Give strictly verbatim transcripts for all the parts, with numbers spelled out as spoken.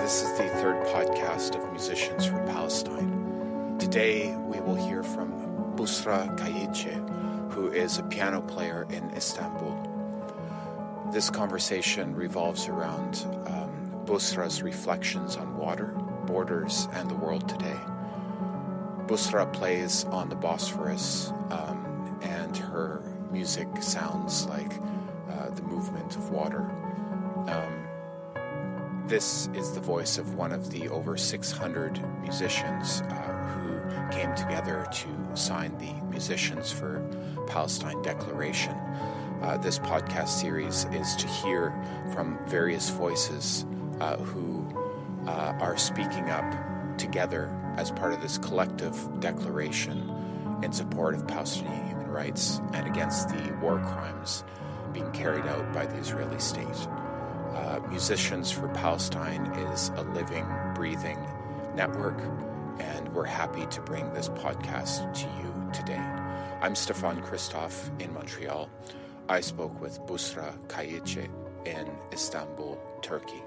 This is the third podcast of Musicians from Palestine. Today we will hear from Busra Kayitche, who is a piano player in Istanbul. This conversation revolves around um, Busra's reflections on water, borders, and the world today. Busra plays on the Bosphorus, um, and her music sounds like uh, the movement of water. Um, This is the voice of one of the over six hundred musicians uh, who came together to sign the Musicians for Palestine Declaration. Uh, this podcast series is to hear from various voices uh, who uh, are speaking up together as part of this collective declaration in support of Palestinian human rights and against the war crimes being carried out by the Israeli state. Uh, Musicians for Palestine is a living, breathing network, and we're happy to bring this podcast to you today. I'm Stefan Christoph in Montreal. I spoke with Busra Kayitche in Istanbul, Turkey.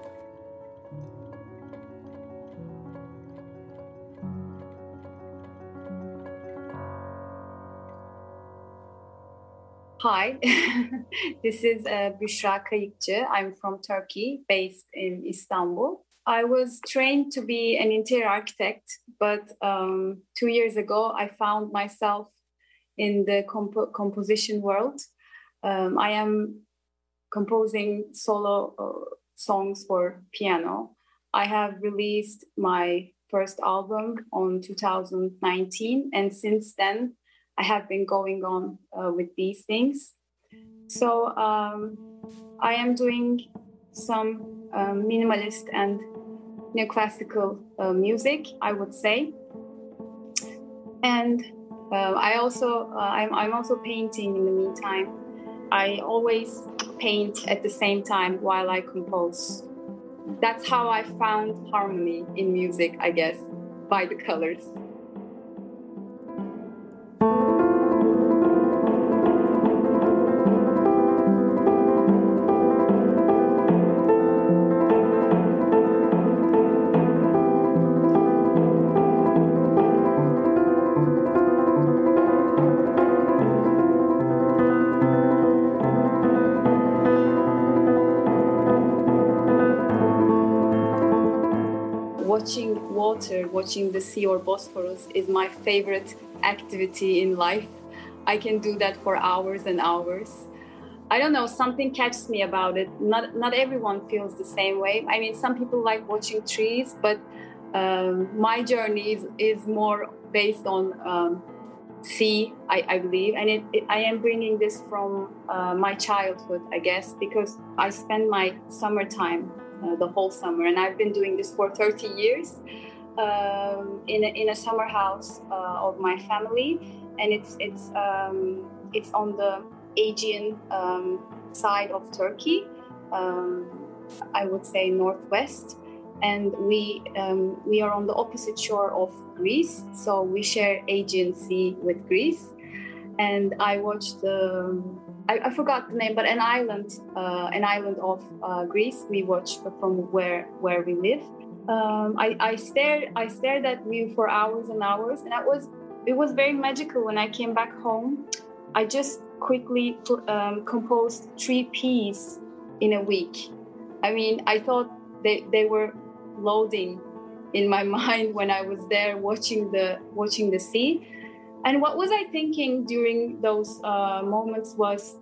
Hi, this is uh, Busra Kayitche. I'm from Turkey, based in Istanbul. I was trained to be an interior architect, but um, two years ago, I found myself in the comp- composition world. Um, I am composing solo uh, songs for piano. I have released my first album on two thousand nineteen, and since then, I have been going on uh, with these things. So um, I am doing some um, minimalist and neoclassical uh, music, I would say. And uh, I also, uh, I'm, I'm also painting in the meantime. I always paint at the same time while I compose. That's how I found harmony in music, I guess, by the colors. Watching water, watching the sea or Bosphorus is my favorite activity in life. I can do that for hours and hours. I don't know, something catches me about it. Not not everyone feels the same way. I mean, some people like watching trees, but um, my journey is, is more based on um, sea, I, I believe. And it, it, I am bringing this from uh, my childhood, I guess, because I spend my summertime Uh, the whole summer, and I've been doing this for thirty years um, in, a, in a summer house uh, of my family, and it's it's um, it's on the Aegean um, side of Turkey, um, I would say northwest, and we um, we are on the opposite shore of Greece, so we share Aegean Sea with Greece, and I watched the I, I forgot the name, but an island, uh, an island of uh, Greece. We watched from where where we live. Um, I, I stared, I stared at view for hours and hours, and that was it was very magical. When I came back home, I just quickly um, composed three pieces in a week. I mean, I thought they they were loading in my mind when I was there watching the watching the sea. And what was I thinking during those uh, moments was,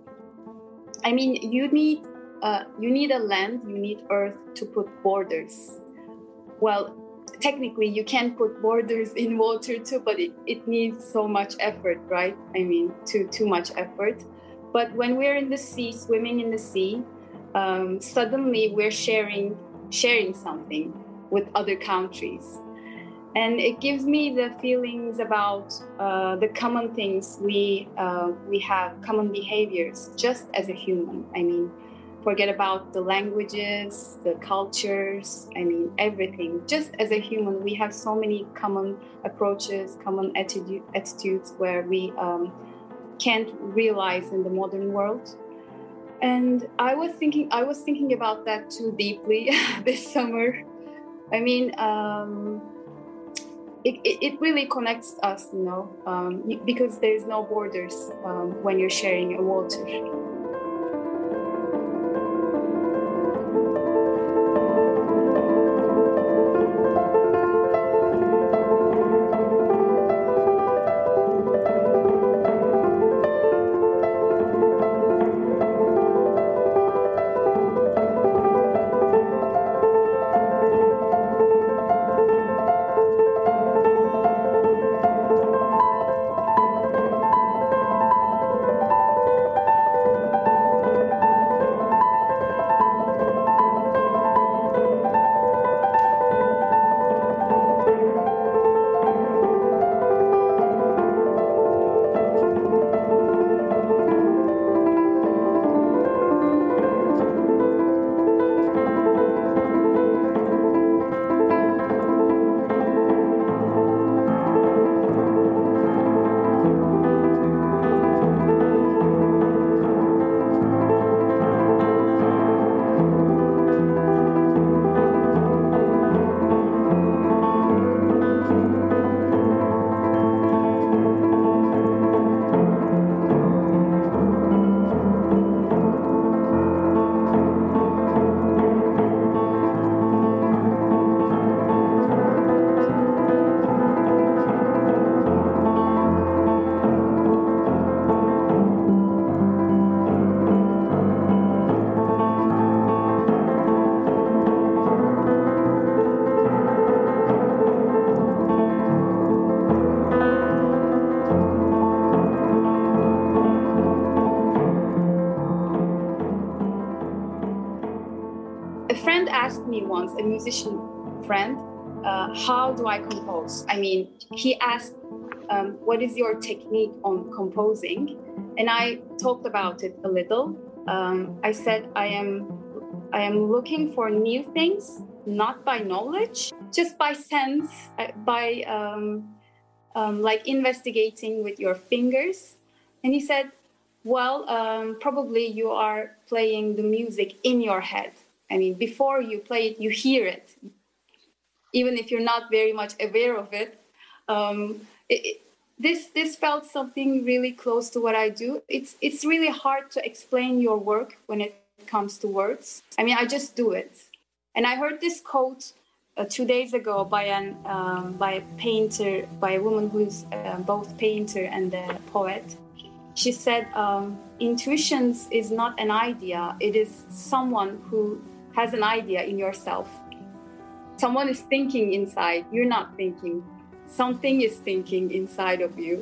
I mean, you need uh, you need a land, you need earth to put borders. Well, technically, you can put borders in water too, but it, it needs so much effort, right? I mean, too too much effort. But when we're in the sea, swimming in the sea, um, suddenly we're sharing sharing something with other countries. And it gives me the feelings about uh, the common things we uh, we have, common behaviors, just as a human. I mean, forget about the languages, the cultures, I mean, everything. Just as a human, we have so many common approaches, common attitude, attitudes where we um, can't realize in the modern world. And I was thinking, I was thinking about that too deeply this summer. I mean, um, it, it, it really connects us, you know, um, because there is no borders um, when you're sharing a water. Asked me once, a musician friend, uh, how do I compose? I mean, he asked, um, what is your technique on composing? And I talked about it a little. Um, I said, I am, I am looking for new things, not by knowledge, just by sense, by um, um, like investigating with your fingers. And he said, well, um, probably you are playing the music in your head. I mean, before you play it, you hear it, even if you're not very much aware of it. Um, it, it this this felt something really close to what I do. It's it's really hard to explain your work when it comes to words. I mean, I just do it. And I heard this quote uh, two days ago by an um, by a painter, by a woman who's uh, both painter and a poet. She said, um, "Intuitions is not an idea; it is someone who has an idea in yourself. Someone is thinking inside. You're not thinking. Something is thinking inside of you."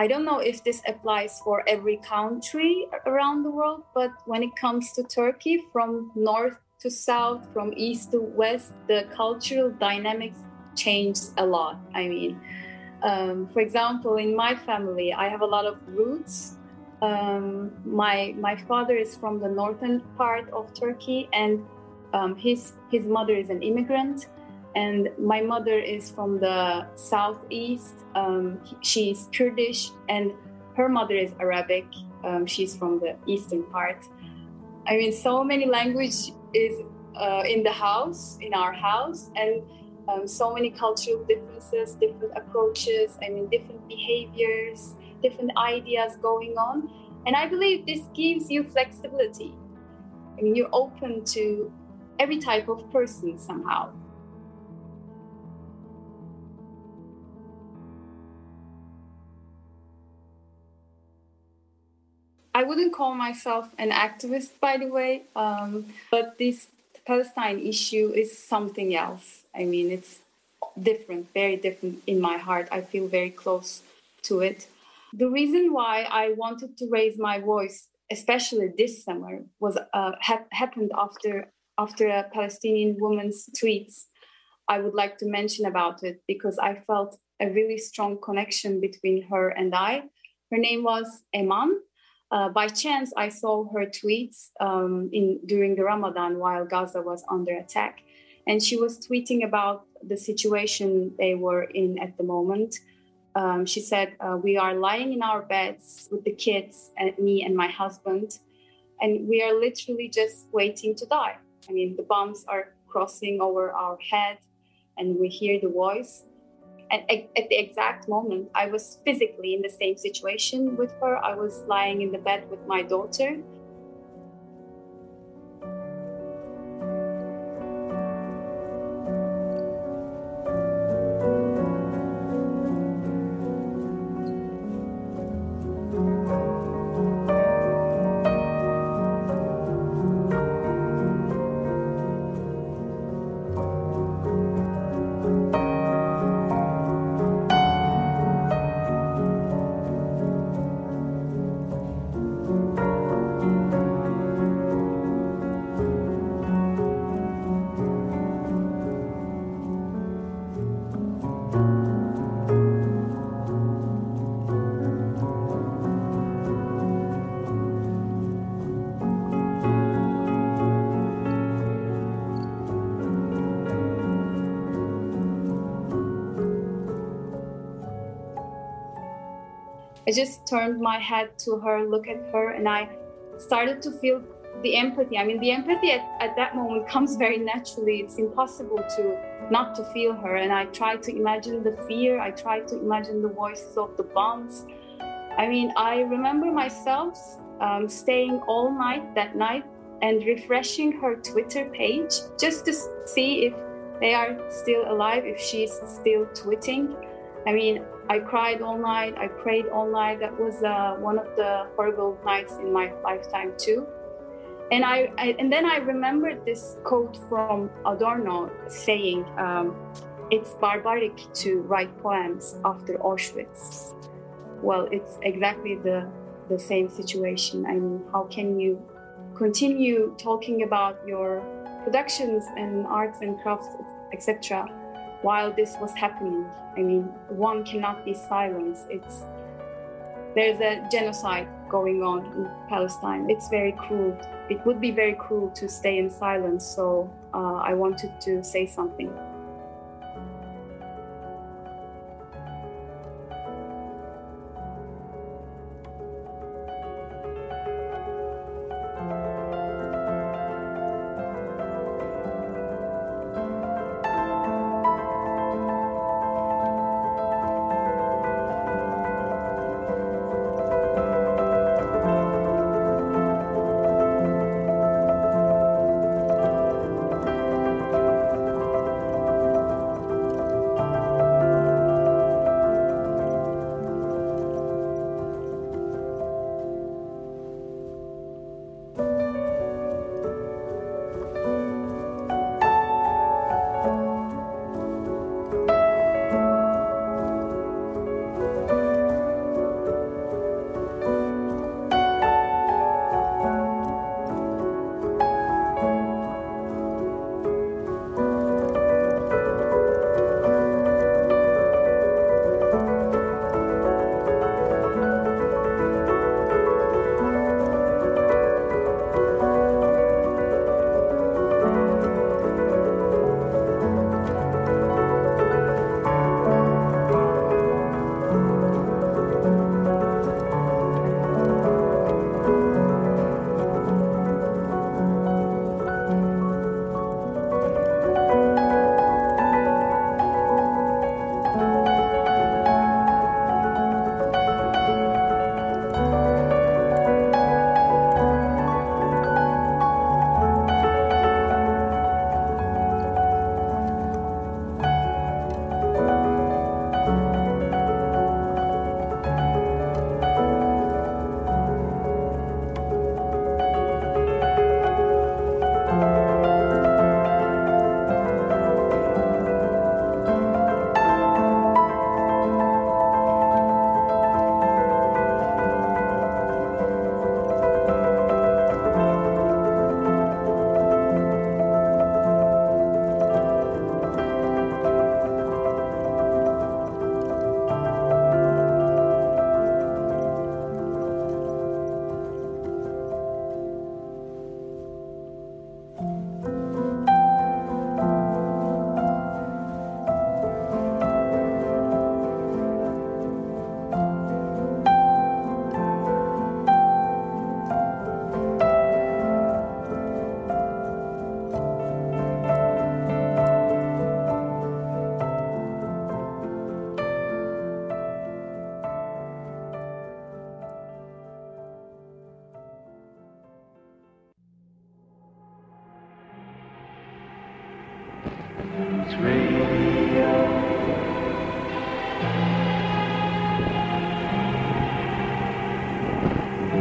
I don't know if this applies for every country around the world, but when it comes to Turkey, from north to south, from east to west, the cultural dynamics changes a lot. I mean, um, for example, in my family, I have a lot of roots. Um, my my father is from the northern part of Turkey, and um, his his mother is an immigrant, and my mother is from the southeast. Um, she's Kurdish, and her mother is Arabic. Um, she's from the eastern part. I mean, so many language is uh, in the house, in our house, and um, so many cultural differences, different approaches. I mean, different behaviors, different ideas going on. And I believe this gives you flexibility. I mean, you're open to every type of person somehow. I wouldn't call myself an activist, by the way, um, but this Palestine issue is something else. I mean, it's different, very different in my heart. I feel very close to it. The reason why I wanted to raise my voice, especially this summer, was uh, ha- happened after after a Palestinian woman's tweets. I would like to mention about it because I felt a really strong connection between her and I. Her name was Eman. Uh, by chance, I saw her tweets um, in during the Ramadan while Gaza was under attack, and she was tweeting about the situation they were in at the moment. Um, she said, uh, we are lying in our beds with the kids and me and my husband, and we are literally just waiting to die. I mean, the bombs are crossing over our head and we hear the voice. And at the exact moment, I was physically in the same situation with her. I was lying in the bed with my daughter. I just turned my head to her, look at her, and I started to feel the empathy. I mean, the empathy at, at that moment comes very naturally. It's impossible to not to feel her. And I tried to imagine the fear. I tried to imagine the voices of the bombs. I mean, I remember myself um, staying all night that night and refreshing her Twitter page just to see if they are still alive, if she's still tweeting. I mean, I cried all night, I prayed all night. That was uh, one of the horrible nights in my lifetime too. And I, I and then I remembered this quote from Adorno saying, um, it's barbaric to write poems after Auschwitz. Well, it's exactly the, the same situation. I mean, how can you continue talking about your productions and arts and crafts, et cetera, while this was happening? I mean, one cannot be silenced. It's there's a genocide going on in Palestine. It's very cruel. It would be very cruel to stay in silence. So uh, I wanted to say something.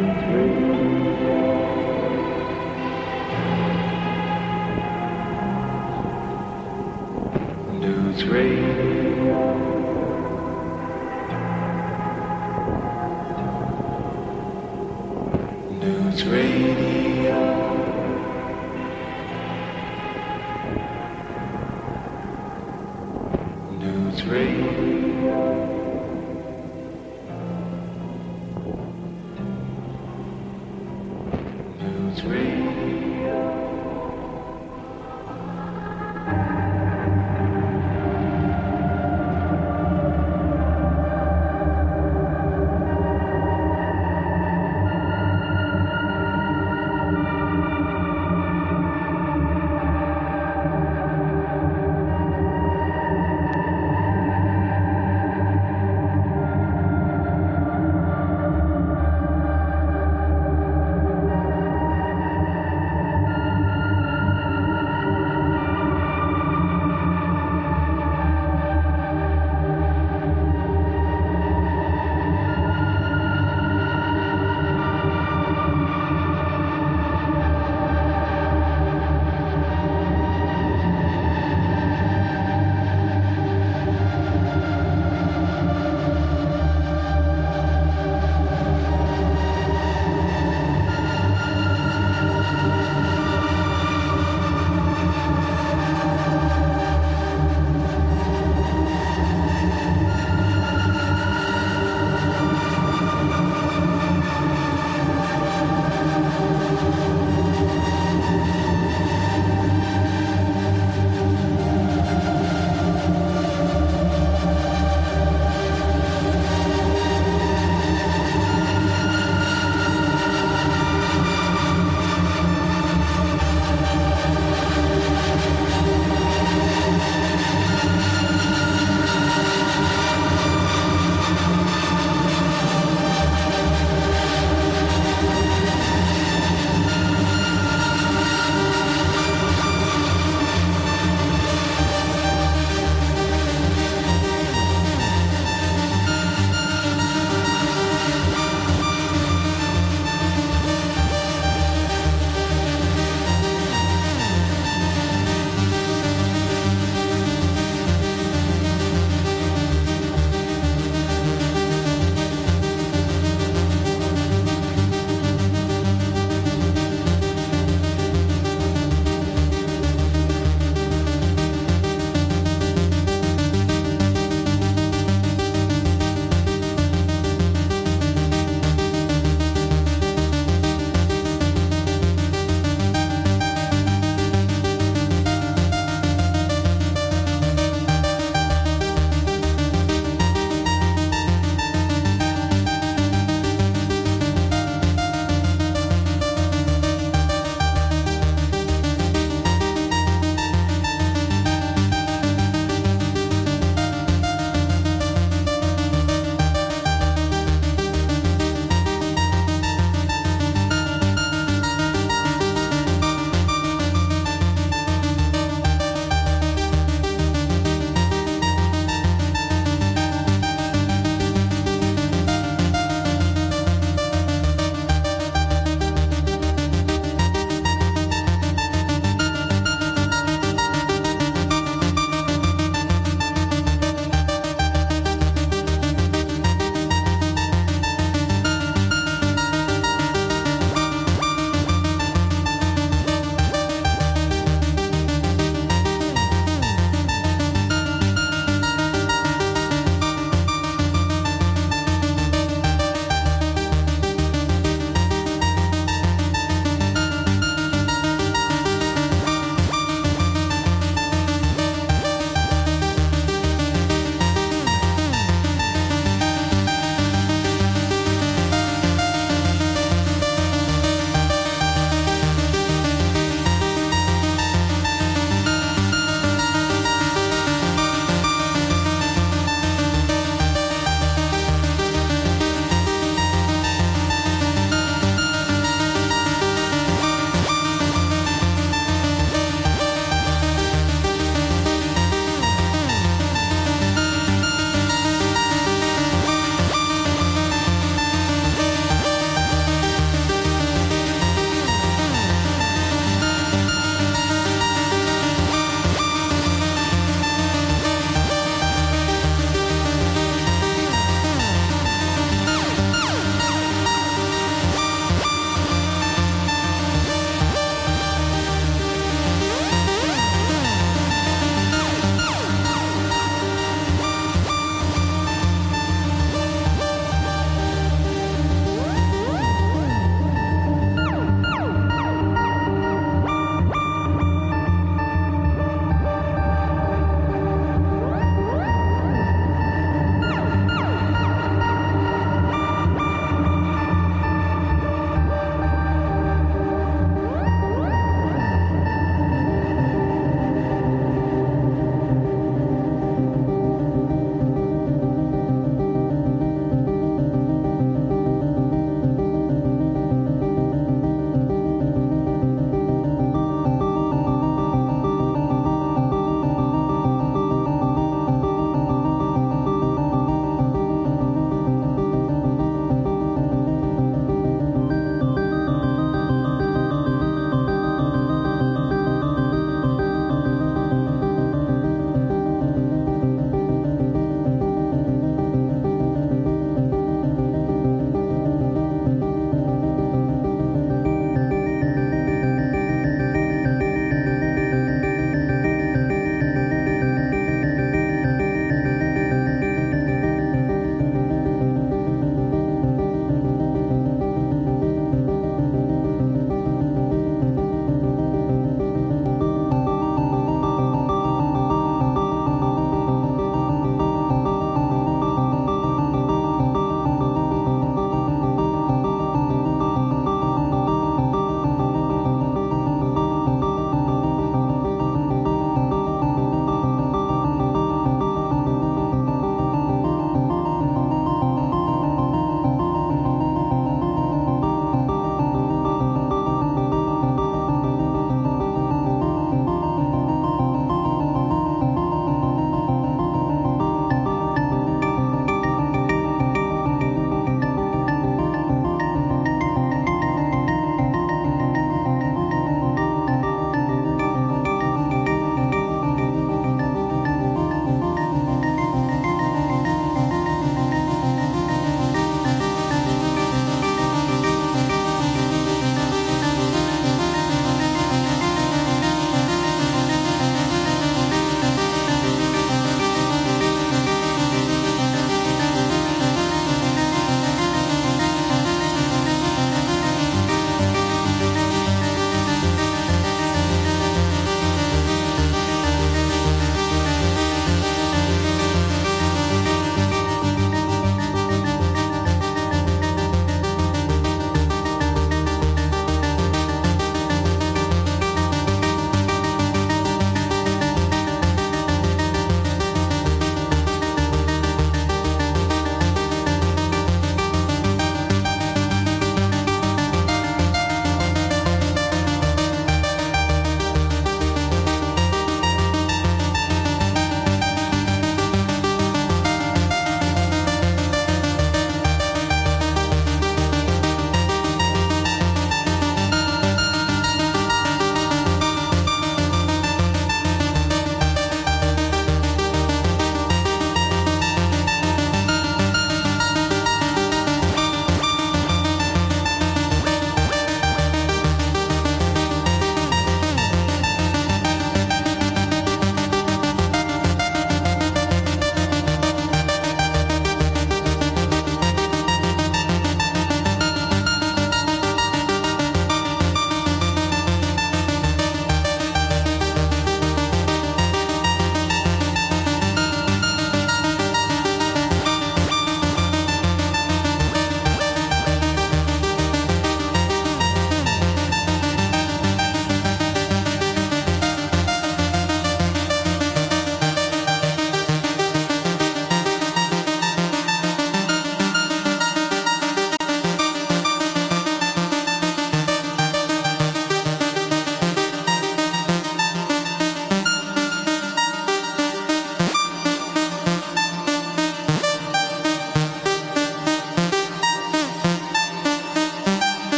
News Radio. News Radio. News Radio. News Radio.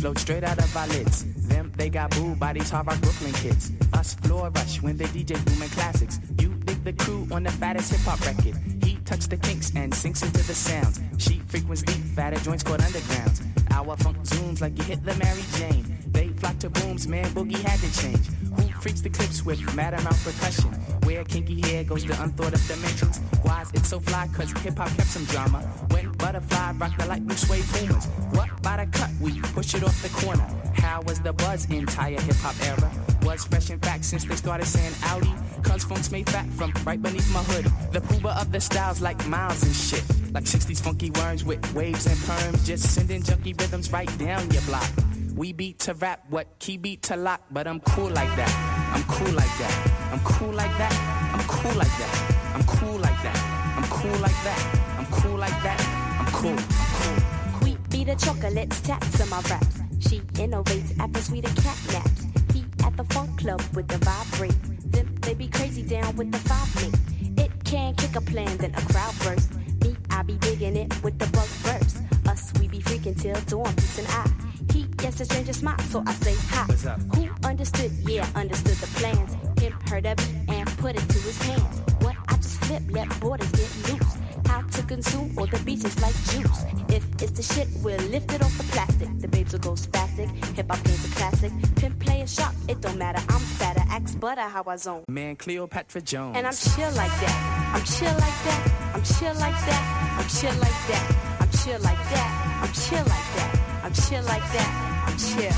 Float straight out of our lids. Them, they got booed by these hard rock Brooklyn kids. Us floor rush when they D J booming classics. You dig the crew on the fattest hip-hop record. He tucks the kinks and sinks into the sounds. She frequents deep, fatter joints called undergrounds. Our funk zooms like you hit the Mary Jane. They flock to booms, man, Boogie had to change. Who freaks the clips with mad amount percussion? Where kinky hair goes to unthought of dimensions. Why is it so fly? Cause hip-hop kept some drama. When Butterfly rocked the light blue suede boomers. What by the cut? We push it off the corner. How was the buzz entire hip-hop era? Was fresh in fact since they started saying Audi. Cause funk's made fat from right beneath my hood. The pooba of the styles like miles and shit. Like sixties funky worms with waves and perms. Just sending junky rhythms right down your block. We beat to rap, what key beat to lock. But I'm cool like that, I'm cool like that. I'm cool like that, I'm cool like that. I'm cool like that, I'm cool like that. I'm cool like that, I'm cool, I'm cool. We beat the chocolates, taps on my raps. She innovates after sweeter cat naps. He at the funk club with the vibrate. Them they be crazy down with the five link. It can kick a plan, then a crowd burst. Me, I be digging it with the bug verse. Us, we be freaking till dawn, peace and I. He gets a stranger smile, so I say hi. Who understood? Yeah, understood the plans. Him heard of it and put it to his hands. What I just flip, let borders get loose. How to consume all the beaches like juice. If it's the shit, we'll lift it off the plastic. The babes will go spastic. Hip hop game's a classic. Pimp play a shot, it don't matter. I'm fatter, axe butter, how I zone. Man, Cleopatra Jones. And I'm chill like that. I'm chill like that. I'm chill like that. I'm chill like that. I'm chill like that. I'm chill like that. I'm chill like that. I'm chill.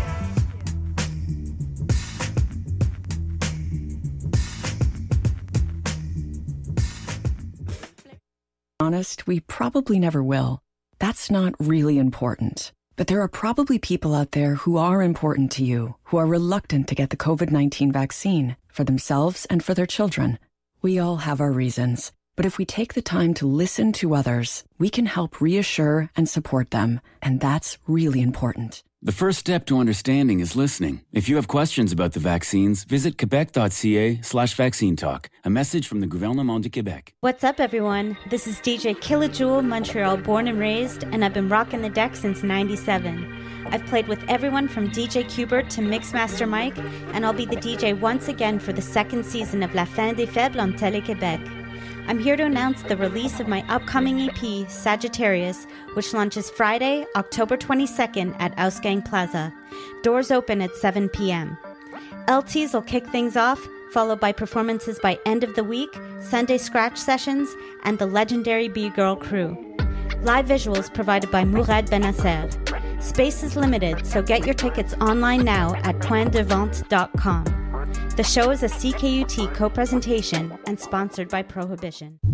Honest, we probably never will. That's not really important. But there are probably people out there who are important to you, who are reluctant to get the COVID nineteen vaccine for themselves and for their children. We all have our reasons. But if we take the time to listen to others, we can help reassure and support them. And that's really important. The first step to understanding is listening. If you have questions about the vaccines, visit quebec.ca slash vaccine talk. A message from the Gouvernement du Québec. What's up, everyone? This is D J Killajoule, Montreal born and raised, and I've been rocking the deck since ninety-seven. I've played with everyone from D J Qbert to Mixmaster Mike, and I'll be the D J once again for the second season of La Fin des Faibles on Télé-Québec. I'm here to announce the release of my upcoming E P, Sagittarius, which launches Friday, October twenty-second at Ausgang Plaza. Doors open at seven p.m. L Ts will kick things off, followed by performances by End of the Week, Sunday Scratch Sessions, and the legendary B-Girl crew. Live visuals provided by Mourad Benasser. Space is limited, so get your tickets online now at point de vente dot com. The show is a C K U T co-presentation and sponsored by Prohibition.